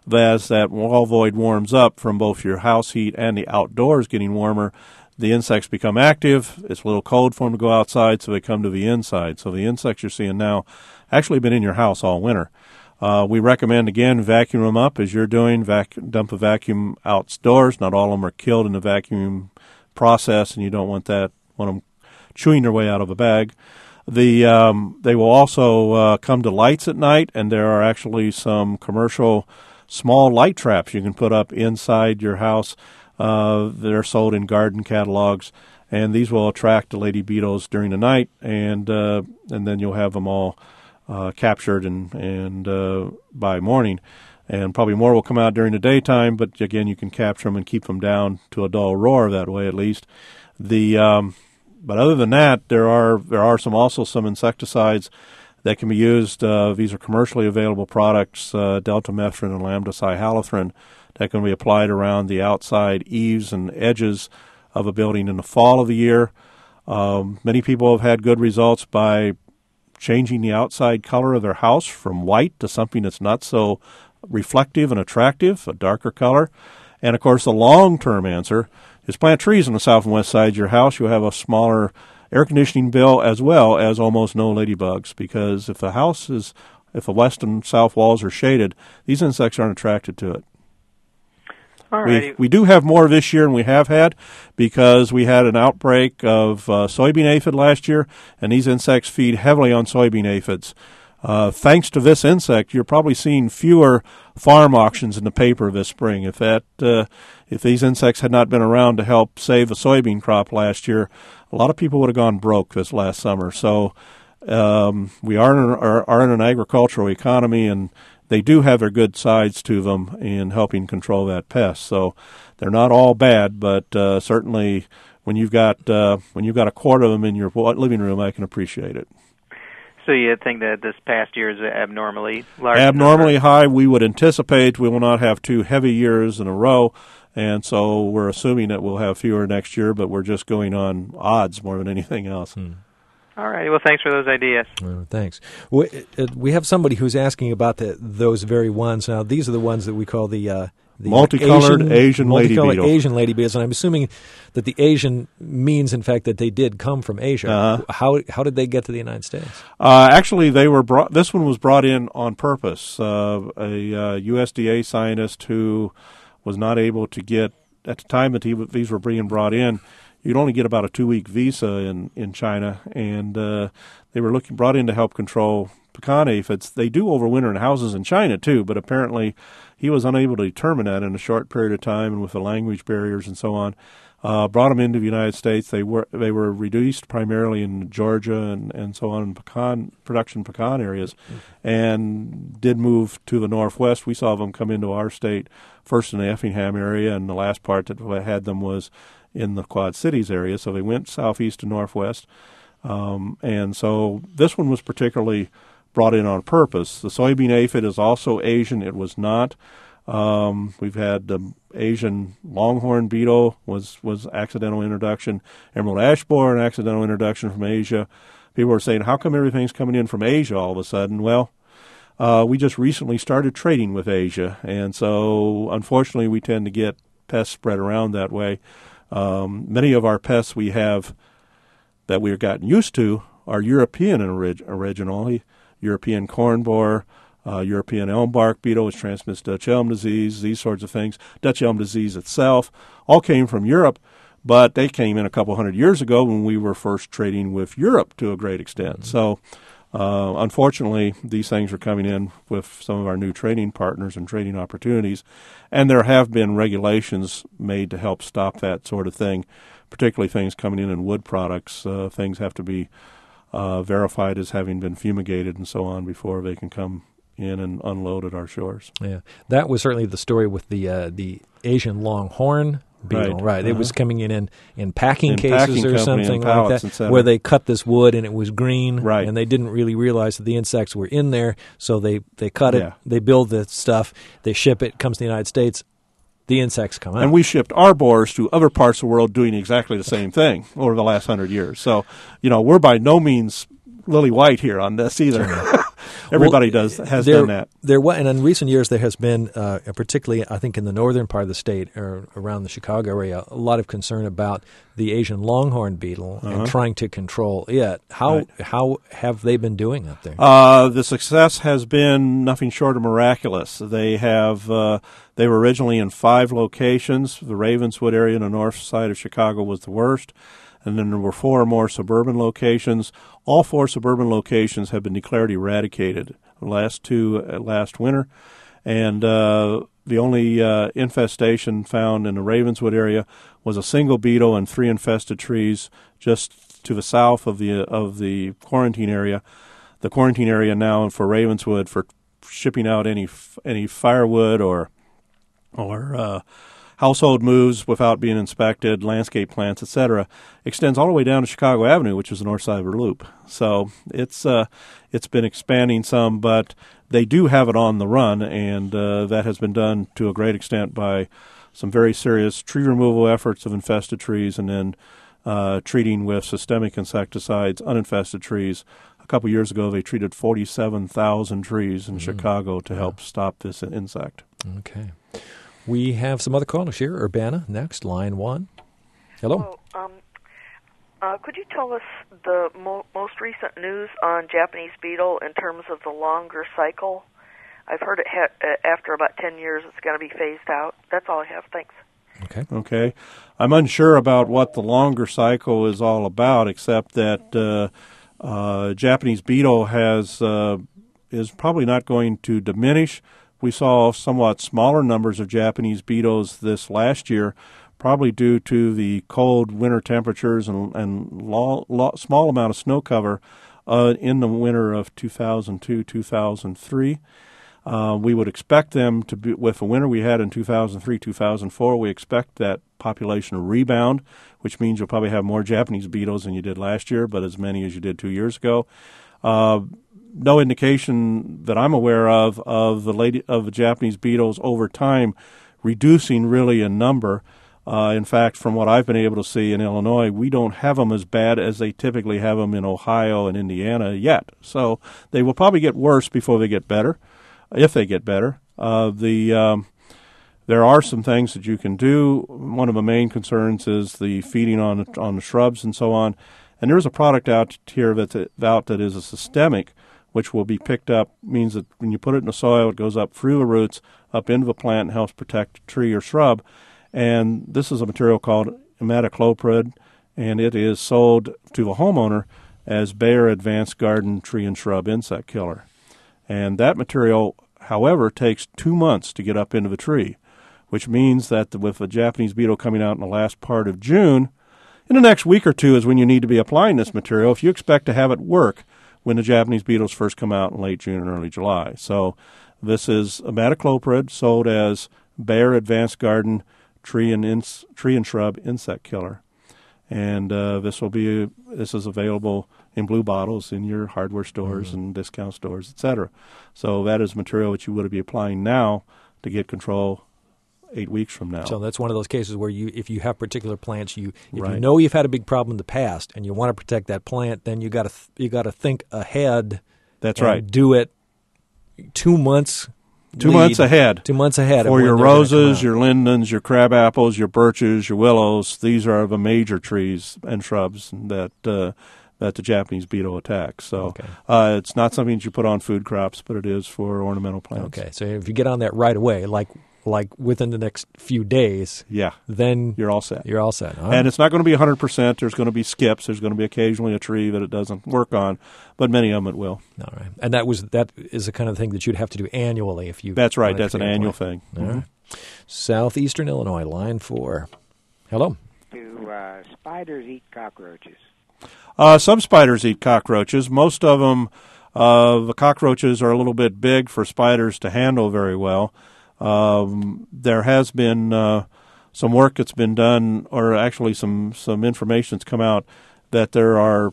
as that wall void warms up from both your house heat and the outdoors getting warmer, the insects become active. It's a little cold for them to go outside, so they come to the inside. So the insects you're seeing now actually been in your house all winter. Uh, we recommend, again, vacuum them up as you're doing. Vac- dump a vacuum outdoors. Not all of them are killed in the vacuum process, and you don't want that want them chewing their way out of a bag. The um, they will also uh, come to lights at night, and there are actually some commercial small light traps you can put up inside your house. Uh, they're sold in garden catalogs, and these will attract the lady beetles during the night, and uh, and then you'll have them all uh, captured and and uh, by morning. And probably more will come out during the daytime, but again, you can capture them and keep them down to a dull roar that way, at least. The um, but other than that, there are there are some also some insecticides that can be used. Uh, these are commercially available products, uh, deltamethrin and lambda-cyhalothrin, that can be applied around the outside eaves and edges of a building in the fall of the year. Um, many people have had good results by changing the outside color of their house from white to something that's not so reflective and attractive, a darker color. And, of course, the long-term answer is plant trees on the south and west side of your house. You'll have a smaller air conditioning bill as well as almost no ladybugs, because if the house is, if the west and south walls are shaded, these insects aren't attracted to it. All we, right. we do have more this year than we have had, because we had an outbreak of uh, soybean aphid last year, and these insects feed heavily on soybean aphids. Uh, thanks to this insect, you're probably seeing fewer farm auctions in the paper this spring. If that, uh, if these insects had not been around to help save the soybean crop last year, a lot of people would have gone broke this last summer. So um, we are in, are, are in an agricultural economy, and they do have their good sides to them in helping control that pest. So they're not all bad, but uh, certainly when you've got uh, when you've got a quarter of them in your living room, I can appreciate it. So you think that this past year is abnormally large? Abnormally number? High. We would anticipate we will not have two heavy years in a row, and so we're assuming that we'll have fewer next year, but we're just going on odds more than anything else. Hmm. All right. Well, thanks for those ideas. Uh, thanks. We, uh, we have somebody who's asking about the, those very ones. Now, these are the ones that we call the... Uh, The multicolored Asian, Asian multicolored lady beetle. Asian lady beetles, and I'm assuming that the Asian means, in fact, that they did come from Asia. Uh-huh. How how did they get to the United States? Uh, actually, they were brought. This one was brought in on purpose. Uh, a uh, U S D A scientist who was not able to get at the time that he, these were being brought in. You'd only get about a two-week visa in in China, and uh, they were looking brought in to help control pecan aphids, they do overwinter in houses in China too, but apparently he was unable to determine that in a short period of time, and with the language barriers and so on. Uh, brought them into the United States. They were they were reduced primarily in Georgia and, and so on in pecan production pecan areas, and did move to the Northwest. We saw them come into our state first in the Effingham area, and the last part that had them was in the Quad Cities area. So they went southeast to northwest, um, and so this one was particularly brought in on purpose. The soybean aphid is also Asian. It was not. Um, we've had the Asian longhorn beetle was, was accidental introduction. Emerald ash borer, an accidental introduction from Asia. People were saying, how come everything's coming in from Asia all of a sudden? Well, uh, we just recently started trading with Asia, and so unfortunately we tend to get pests spread around that way. Um, many of our pests we have that we've gotten used to are European in orig- originally, European corn borer, Uh, European elm bark beetle, which transmits Dutch elm disease, these sorts of things. Dutch elm disease itself all came from Europe, but they came in a couple hundred years ago when we were first trading with Europe to a great extent. Mm-hmm. So, uh, unfortunately, these things are coming in with some of our new trading partners and trading opportunities, and there have been regulations made to help stop that sort of thing, particularly things coming in in wood products. Uh, things have to be uh, verified as having been fumigated and so on before they can come in and unload at our shores. Yeah, that was certainly the story with the uh, the Asian longhorn beetle. Right, right. Uh-huh. It was coming in in, in packing in cases packing or something like that, where they cut this wood and it was green, right. and they didn't really realize that the insects were in there, so they, they cut it, yeah. they build the stuff, they ship it, comes to the United States, the insects come out. And we shipped our borers to other parts of the world doing exactly the same thing over the last hundred years. So, you know, we're by no means lily white here on this either. Everybody well, does has there, done that. There, and in recent years, there has been, uh, particularly I think in the northern part of the state or around the Chicago area, a lot of concern about the Asian longhorn beetle uh-huh. and trying to control it. How right. how have they been doing up there? Uh, the success has been nothing short of miraculous. They have uh, they were originally in five locations. The Ravenswood area on the north side of Chicago was the worst. And then there were four or more suburban locations. All four suburban locations have been declared eradicated. The last two uh, last winter. And uh, the only uh, infestation found in the Ravenswood area was a single beetle and three infested trees just to the south of the of the quarantine area. The quarantine area now for Ravenswood for shipping out any any firewood or or uh, household moves without being inspected, landscape plants, et cetera, extends all the way down to Chicago Avenue, which is the north side of the loop. So it's uh, it's been expanding some, but they do have it on the run, and uh, that has been done to a great extent by some very serious tree removal efforts of infested trees, and then uh, treating with systemic insecticides uninfested trees. A couple years ago, they treated forty-seven thousand trees in mm-hmm. Chicago to yeah. help stop this insect. Okay. We have some other callers here. Urbana, next, line one. Hello. Hello. Um, uh, could you tell us the mo- most recent news on Japanese beetle in terms of the longer cycle? I've heard it ha- uh, after about ten years it's going to be phased out. That's all I have. Thanks. Okay. Okay. I'm unsure about what the longer cycle is all about, except that uh, uh, Japanese beetle has uh, is probably not going to diminish. We saw somewhat smaller numbers of Japanese beetles this last year, probably due to the cold winter temperatures and, and lo, lo, small amount of snow cover uh, in the winter of two thousand two, two thousand three. Uh, we would expect them to be, with the winter we had in two thousand three, two thousand four, we expect that population to rebound, which means you'll probably have more Japanese beetles than you did last year, but as many as you did two years ago. Uh, no indication that I'm aware of of the lady, of the Japanese beetles over time reducing really in number. Uh, in fact, from what I've been able to see in Illinois, we don't have them as bad as they typically have them in Ohio and Indiana yet. So they will probably get worse before they get better, if they get better. Uh, the um, there are some things that you can do. One of the main concerns is the feeding on on the shrubs and so on. And there's a product out here that's out that is a systemic, which will be picked up, means that when you put it in the soil, it goes up through the roots, up into the plant, and helps protect the tree or shrub. And this is a material called imidacloprid, and it is sold to the homeowner as Bayer Advanced Garden Tree and Shrub Insect Killer. And that material, however, takes two months to get up into the tree, which means that with the Japanese beetle coming out in the last part of June, in the next week or two is when you need to be applying this material if you expect to have it work when the Japanese beetles first come out in late June and early July. So this is imidacloprid, sold as Bayer Advanced Garden Tree and ins- Tree and Shrub Insect Killer. And uh, this will be this is available in blue bottles in your hardware stores mm-hmm. and discount stores, et cetera. So that is material that you would be applying now to get control eight weeks from now. So that's one of those cases where you, if you have particular plants, you if right. you know you've had a big problem in the past and you want to protect that plant, then you got to th- you got to think ahead. That's and right. Do it two months. Two lead, months ahead. Two months ahead. For your roses, your lindens, your crab apples, your birches, your willows. These are the major trees and shrubs that uh, that the Japanese beetle attacks. So okay. uh, it's not something that you put on food crops, but it is for ornamental plants. Okay, so if you get on that right away, like like within the next few days, yeah, then you're all set. You're all set. Huh? And it's not going to be one hundred percent. There's going to be skips. There's going to be occasionally a tree that it doesn't work on, but many of them it will. All right. And that was that is the kind of thing that you'd have to do annually if you. That's right. That's an annual thing. All mm-hmm. right. Southeastern Illinois, line four. Hello. Do uh, spiders eat cockroaches? Uh, some spiders eat cockroaches. Most of them, uh, the cockroaches are a little bit big for spiders to handle very well. Um, there has been uh, some work that's been done, or actually some, some information that's come out that there are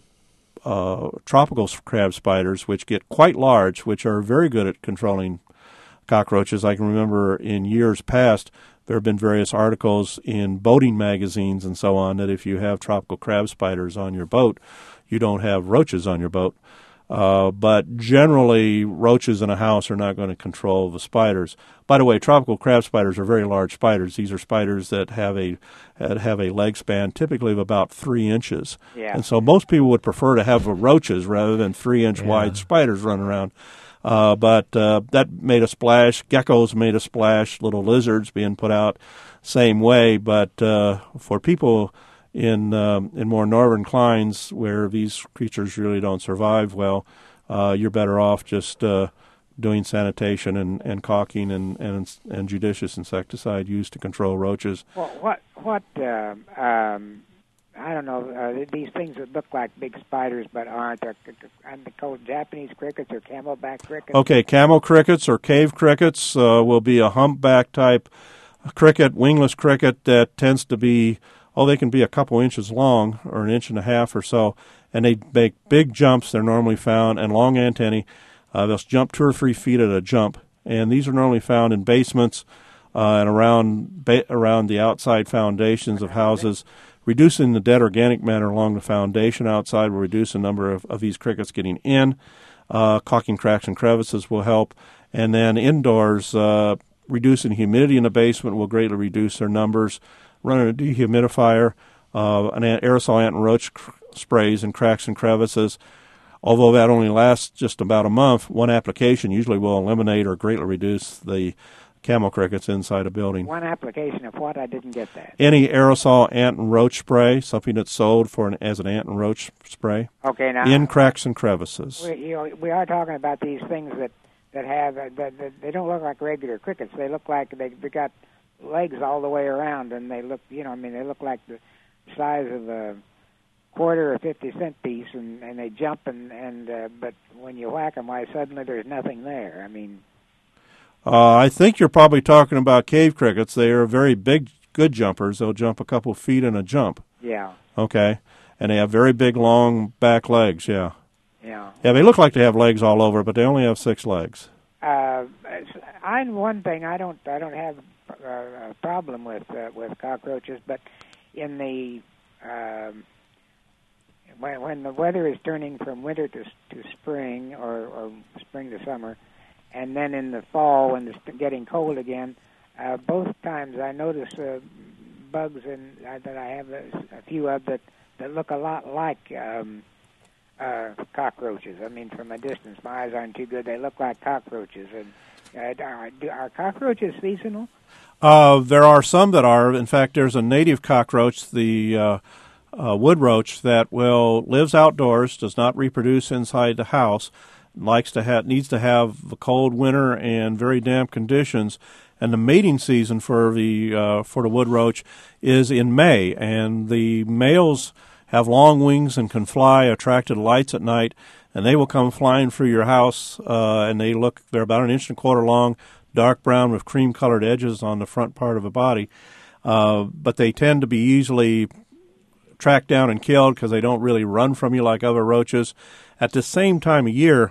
uh, tropical crab spiders which get quite large, which are very good at controlling cockroaches. I can remember in years past there have been various articles in boating magazines and so on that if you have tropical crab spiders on your boat, you don't have roaches on your boat. Uh, but generally, roaches in a house are not going to control the spiders. By the way, tropical crab spiders are very large spiders. These are spiders that have a that have a leg span typically of about three inches. Yeah. And so most people would prefer to have roaches rather than three-inch yeah. wide spiders running around. Uh, but uh, that made a splash. Geckos made a splash. Little lizards being put out same way. But uh, for people in um, in more northern climes where these creatures really don't survive well, uh, you're better off just uh, doing sanitation and, and caulking and, and and judicious insecticide used to control roaches. Well, what what um, um, I don't know uh, these things that look like big spiders but aren't. Are they called Japanese crickets or camelback crickets? Okay, camel crickets or cave crickets uh, will be a humpback type cricket, wingless cricket that tends to be. Oh, they can be a couple inches long or an inch and a half or so, and they make big jumps. They're normally found, and long antennae. Uh, they'll jump two or three feet at a jump, and these are normally found in basements uh, and around ba- around the outside foundations of houses. Reducing the dead organic matter along the foundation outside will reduce the number of, of these crickets getting in. Uh, caulking cracks and crevices will help, and then indoors, uh, reducing humidity in the basement will greatly reduce their numbers. Running a dehumidifier, uh, an aerosol ant and roach cr- sprays in cracks and crevices. Although that only lasts just about a month, one application usually will eliminate or greatly reduce the camel crickets inside a building. One application of what? I didn't get that. Any aerosol ant and roach spray, something that's sold for an, as an ant and roach spray. Okay, now in cracks and crevices. We, you know, we are talking about these things that that have uh, that, that they don't look like regular crickets. They look like they they got legs all the way around, and they look, you know, I mean, they look like the size of a quarter or fifty cent piece, and, and they jump, and and uh, but when you whack them, why suddenly there's nothing there. I mean, uh, I think you're probably talking about cave crickets. They are very big, good jumpers. They'll jump a couple feet in a jump. Yeah. Okay, and they have very big, long back legs. Yeah. Yeah. Yeah, they look like they have legs all over, but they only have six legs. Uh, I one thing I don't I don't have a problem with uh, with cockroaches, but in the um, when when the weather is turning from winter to to spring or, or spring to summer, and then in the fall when it's getting cold again, uh, both times I notice uh, bugs in, uh, that I have a, a few of that that look a lot like um, uh, cockroaches. I mean, from a distance, my eyes aren't too good. They look like cockroaches. And uh, are, are cockroaches seasonal? Uh, there are some that are. In fact, there's a native cockroach, the uh, uh, wood roach that will lives outdoors, does not reproduce inside the house, likes to have needs to have a cold winter and very damp conditions. And the mating season for the uh, for the wood roach is in May, and the males have long wings and can fly, attracted to lights at night, and they will come flying through your house. Uh, and they look they're about an inch and a quarter long, dark brown with cream-colored edges on the front part of the body. Uh, but they tend to be easily tracked down and killed because they don't really run from you like other roaches. At the same time of year,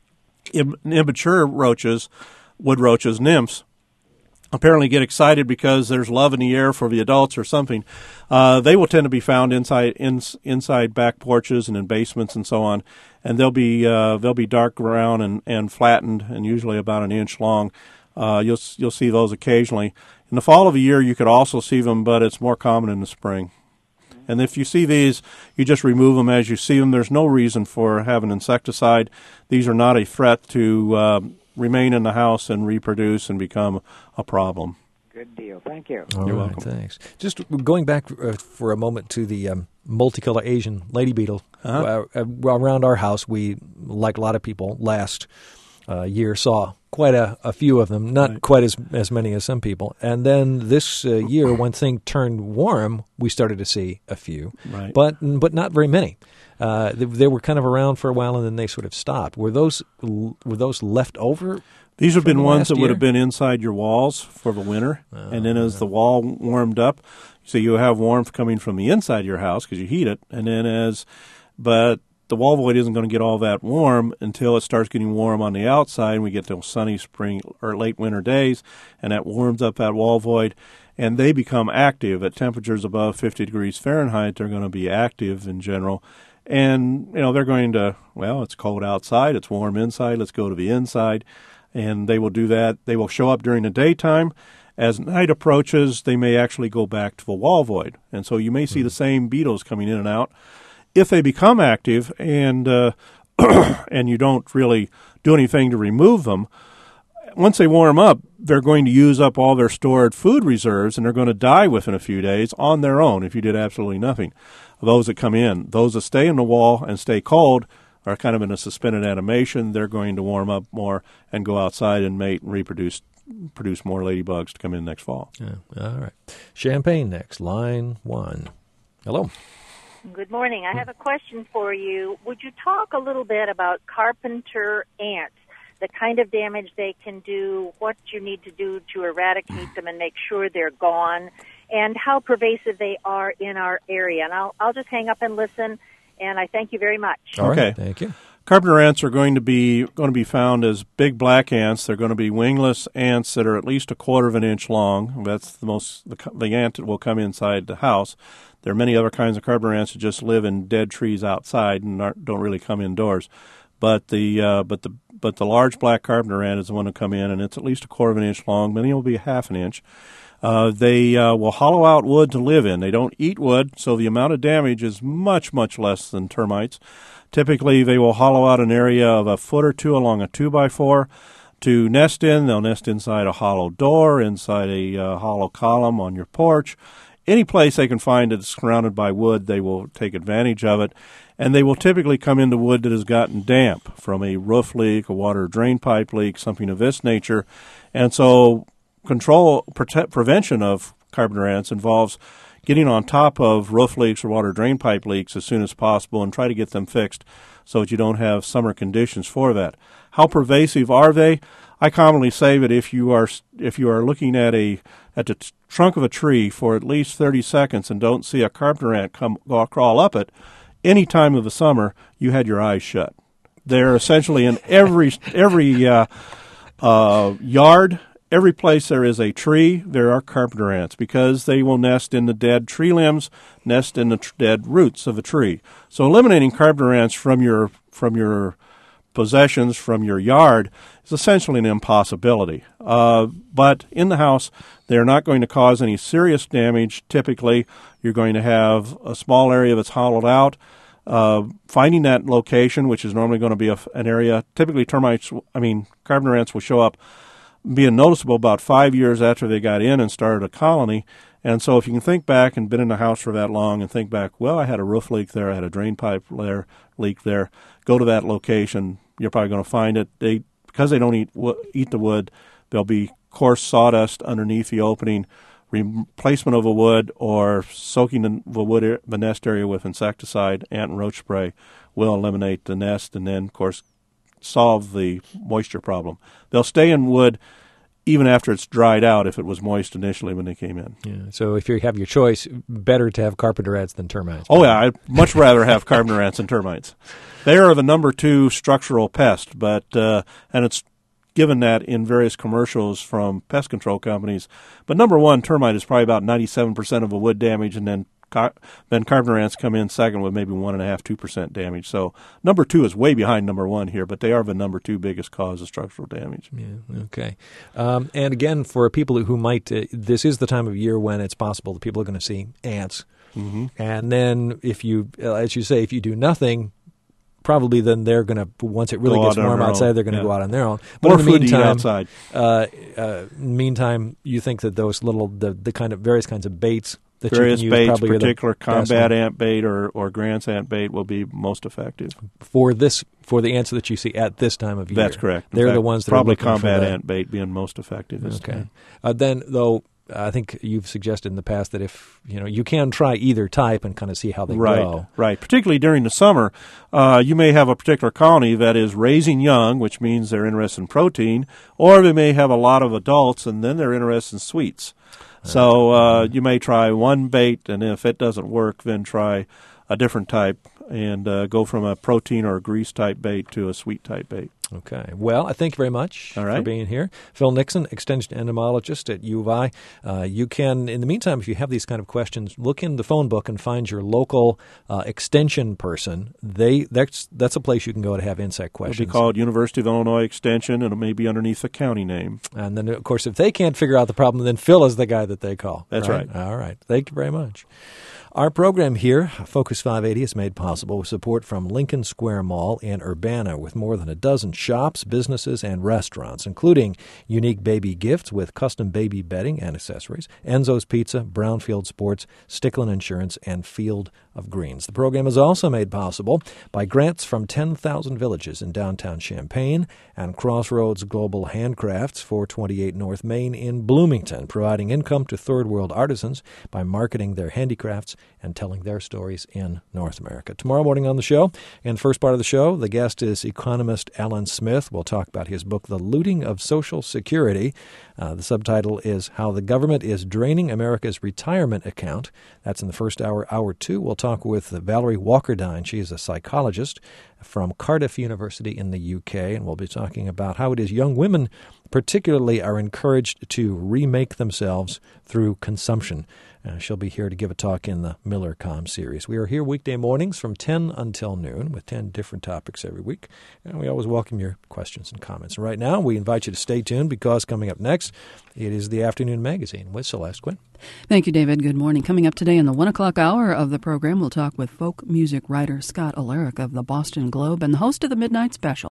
immature roaches, wood roaches, nymphs, apparently get excited because there's love in the air for the adults or something. Uh, they will tend to be found inside in, inside back porches and in basements and so on, and they'll be uh, they'll be dark brown and, and flattened and usually about an inch long. Uh, you'll you'll see those occasionally. In the fall of the year, you could also see them, but it's more common in the spring. And if you see these, you just remove them as you see them. There's no reason for having insecticide. These are not a threat to uh, remain in the house and reproduce and become a problem. Good deal. Thank you. All You're right, welcome. Thanks. Just going back uh, for a moment to the um, multicolor Asian lady beetle. Uh-huh. Uh, around our house, we, like a lot of people, last uh, year saw quite a, a few of them, not right. quite as as many as some people. And then this uh, year, when things turned warm, we started to see a few, right. but but not very many. Uh, they, they were kind of around for a while, and then they sort of stopped. Were those were those left over? These have been the ones that year? would have been inside your walls for the winter, Oh, and then as the wall warmed up, so you have warmth coming from the inside of your house because you heat it, and then as, but the wall void isn't going to get all that warm until it starts getting warm on the outside, and we get those sunny spring or late winter days, and that warms up that wall void, and they become active at temperatures above fifty degrees Fahrenheit. They're going to be active in general. And, you know, they're going to, well, it's cold outside, it's warm inside, let's go to the inside. And they will do that. They will show up during the daytime. As night approaches, they may actually go back to the wall void. And so you may see the same beetles coming in and out. If they become active and uh, and you don't really do anything to remove them, once they warm up, they're going to use up all their stored food reserves, and they're going to die within a few days on their own if you did absolutely nothing. Those that come in, those that stay in the wall and stay cold are kind of in a suspended animation. They're going to warm up more and go outside and mate and reproduce, produce more ladybugs to come in next fall. Yeah. All right. Champagne next, line one. Hello. Good morning. I have a question for you. Would you talk a little bit about carpenter ants, the kind of damage they can do, what you need to do to eradicate them and make sure they're gone, and how pervasive they are in our area? And I'll, I'll just hang up and listen, and I thank you very much. All okay. right. Thank you. Carpenter ants are going to be going to be found as big black ants. They're going to be wingless ants that are at least a quarter of an inch long. That's the most the, the ant that will come inside the house. There are many other kinds of carpenter ants that just live in dead trees outside and aren't, don't really come indoors. But the uh, but the but the large black carpenter ant is the one to come in, and it's at least a quarter of an inch long. Many will be half an inch. Uh, they uh, will hollow out wood to live in. They don't eat wood, so the amount of damage is much, much less than termites. Typically, they will hollow out an area of a foot or two along a two by four to nest in. They'll nest inside a hollow door, inside a uh, hollow column on your porch. Any place they can find that's surrounded by wood, they will take advantage of it. And they will typically come into wood that has gotten damp from a roof leak, a water drain pipe leak, something of this nature. And so control, protect, prevention of carpenter ants involves getting on top of roof leaks or water drain pipe leaks as soon as possible and try to get them fixed so that you don't have summer conditions for that. How pervasive are they? I commonly say that if you are if you are looking at a at the t- trunk of a tree for at least thirty seconds and don't see a carpenter ant come go, crawl up it, any time of the summer you had your eyes shut. They're essentially in every every uh, uh, yard. Every place there is a tree, there are carpenter ants because they will nest in the dead tree limbs, nest in the tr- dead roots of a tree. So eliminating carpenter ants from your from your possessions, from your yard, is essentially an impossibility. Uh, but in the house, they're not going to cause any serious damage. Typically, you're going to have a small area that's hollowed out. Uh, finding that location, which is normally going to be a, an area, typically termites, I mean, carpenter ants will show up being noticeable about five years after they got in and started a colony, And so if you can think back and been in the house for that long and think back, well, I had a roof leak there, I had a drain pipe there, leak there, go to that location, you're probably going to find it. They Because they don't eat eat the wood, there'll be coarse sawdust underneath the opening. Replacement of a wood or soaking the wood the nest area with insecticide, ant and roach spray will eliminate the nest and then, of course, solve the moisture problem. They'll stay in wood even after it's dried out if it was moist initially when they came in. Yeah. So if you have your choice, better to have carpenter ants than termites. Oh, yeah. I'd much rather have carpenter ants than termites. They are the number two structural pest, but uh, and it's given that in various commercials from pest control companies. But number one, termite is probably about ninety-seven percent of the wood damage, and then car- then carpenter ants come in second with maybe one point five, two percent damage. So number two is way behind number one here, but they are the number two biggest cause of structural damage. Yeah, okay. Um, and again, for people who might, uh, this is the time of year when it's possible that people are going to see ants. Mm-hmm. And then if you, uh, as you say, if you do nothing, probably then they're going to, once it really go gets out warm outside, own. they're going to yeah. go out on their own. But More in the food meantime, to eat outside. Uh, uh, meantime, you think that those little, the, the kind of various kinds of baits that various you can use baits, probably particular are the best combat one. ant bait or, or Grant's ant bait will be most effective. For this, for the ants that you see at this time of year. That's correct. In They're fact, the ones that probably are looking combat for the, ant bait being most effective. This Okay. time. Uh, then, though, I think you've suggested in the past that if, you know, you can try either type and kind of see how they right, go. Right, particularly during the summer. Uh, you may have a particular colony that is raising young, which means they're interested in protein, or they may have a lot of adults, and then they're interested in sweets. So uh, you may try one bait, and if it doesn't work, then try a different type and uh, go from a protein or a grease type bait to a sweet type bait. Okay. Well, I thank you very much All right. for being here. Phil Nixon, Extension Entomologist at U of I. Uh, you can, in the meantime, if you have these kind of questions, look in the phone book and find your local uh, extension person. They that's that's a place you can go to have insect questions. It'll be called University of Illinois Extension, and it may be underneath the county name. And then, of course, if they can't figure out the problem, then Phil is the guy that they call. That's right. All right. Thank you very much. Our program here, Focus five eighty, is made possible with support from Lincoln Square Mall in Urbana, with more than a dozen shops, businesses, and restaurants, including unique baby gifts with custom baby bedding and accessories, Enzo's Pizza, Brownfield Sports, Stickland Insurance, and Field of Greens. The program is also made possible by grants from ten thousand villages in downtown Champaign and Crossroads Global Handcrafts, four twenty-eight North Main in Bloomington, providing income to third world artisans by marketing their handicrafts and telling their stories in North America. Tomorrow morning on the show, in the first part of the show, the guest is economist Alan Smith. We'll talk about his book, The Looting of Social Security. Uh, the subtitle is How the Government is Draining America's Retirement Account. That's in the first hour. Hour two, we'll talk with Valerie Walkerdine. She is a psychologist from Cardiff University in the U K, and we'll be talking about how it is young women particularly are encouraged to remake themselves through consumption. Uh, she'll be here to give a talk in the MillerCom series. We are here weekday mornings from ten until noon with ten different topics every week, and we always welcome your questions and comments. And right now, we invite you to stay tuned because coming up next, it is the Afternoon Magazine with Celeste Quinn. Thank you, David. Good morning. Coming up today in the one o'clock hour of the program, we'll talk with folk music writer Scott Alaric of the Boston Globe and the host of the Midnight Special.